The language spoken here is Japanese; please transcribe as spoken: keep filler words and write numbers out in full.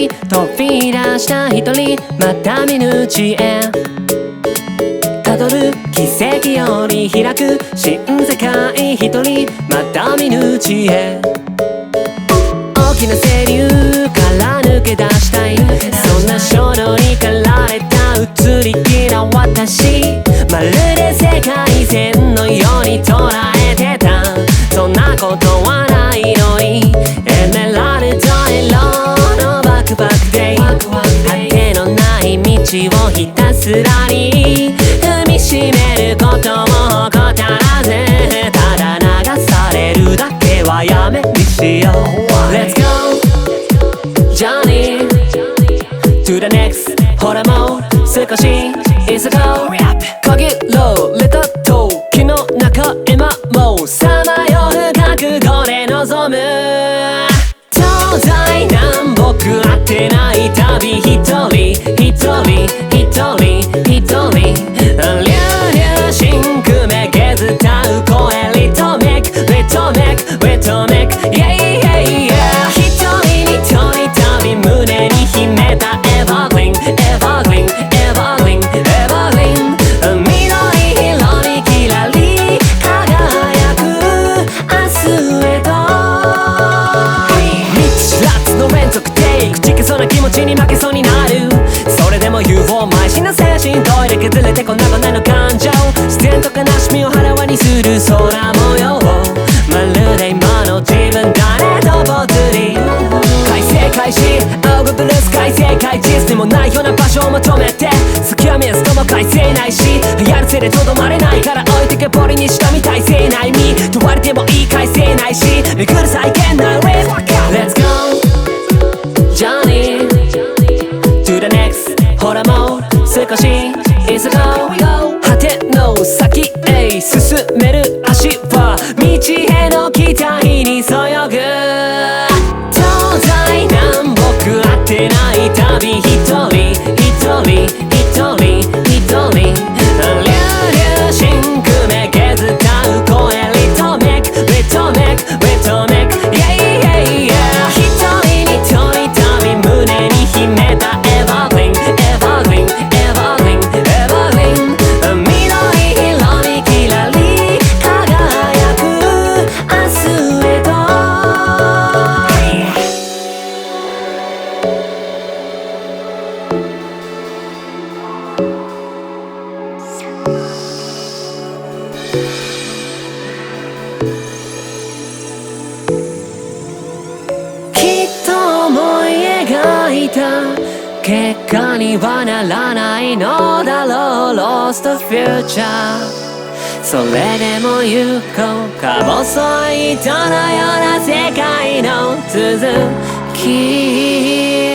り飛び出した一人また見ぬ地へたどる奇跡より開く新世界一人また見ぬ地へ大きな清流から抜け出したいそんな衝動に駆られた移り気な私まるで世界線のように捉えてたそんなことはないのにエメラルド色のバックパックで果てのない道をひたすらに踏みしめることも怠らずただ流されるだけはやめにしよう Let's go Johnny To the next ほらもう少し急ごう限られた時の中今もうさまよう覚悟で臨む東西南北あってない旅一人一人一人一人流々真空めげず歌う声リトメクリトメクリトメク Yeah yeah yeah 一人一人旅胸に秘めたエバーグリーンエバーグリーンエバーグリーンエバーグリーン緑色にきらり輝く明日へと道知らずの連続で口消そうな気持ちに負けそうになるそれでも ユーフォー 邁進な精神トイレ削れてこんなこんなの感情自然と悲しみを腹輪にする空模様まるで今の自分誰とぽつり快晴開始青がブルース快晴開示でもないような場所を求めて好きはミスとも快晴ないし流行るせいでとどまれないから置いてけぼりにしたみたいせない身問われてもいい快晴ないし巡る再建な Let's go Johnny To the next ほらもう少し急ごう果ての先へ進める足は道への期待にそよぐ東西南北あってない旅一人一人一人一人流々真空めげず歌う声リトメクリトメクリトメク Yeah yeah yeah 一人一人旅胸に秘めたエバーグリーンエバーグリーンエバーグリーンエバーグリーン緑色にきらり輝く明日へときっと思い描いた結果にはならないのだろう Lost Future それでも行こうか細い糸のような世界の続き